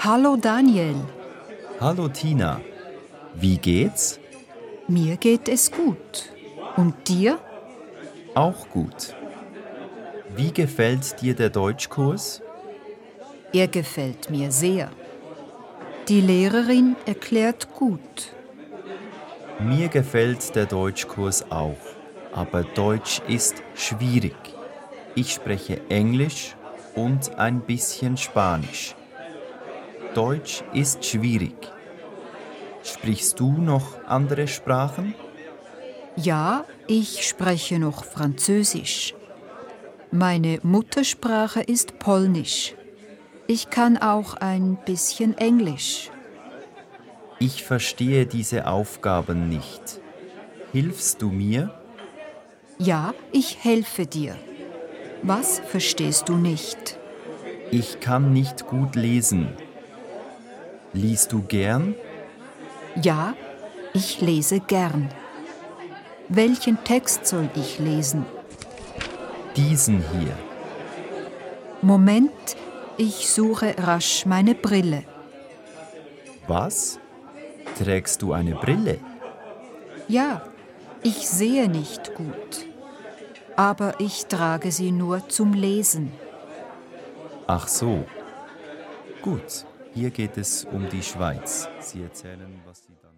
Hallo Daniel, Hallo Tina, wie geht's? mir geht es gut. Und dir? Auch gut. Wie gefällt dir der Deutschkurs? Er gefällt mir sehr. Die Lehrerin erklärt gut. Mir gefällt der Deutschkurs auch, aber Deutsch ist schwierig. Ich spreche Englisch und ein bisschen Spanisch. Deutsch ist schwierig. Sprichst du noch andere Sprachen? Ja, ich spreche noch Französisch. Meine Muttersprache ist Polnisch. Ich kann auch ein bisschen Englisch. Ich verstehe diese Aufgaben nicht. Hilfst du mir? Ja, ich helfe dir. Was verstehst du nicht? Ich kann nicht gut lesen. Liest du gern? Ja, ich lese gern. Welchen Text soll ich lesen? Diesen hier. Moment, ich suche rasch meine Brille. Was? Trägst du eine Brille? Ja, ich sehe nicht gut, aber ich trage sie nur zum Lesen. Ach so. Gut, hier geht es um die Schweiz. Sie erzählen, was Sie da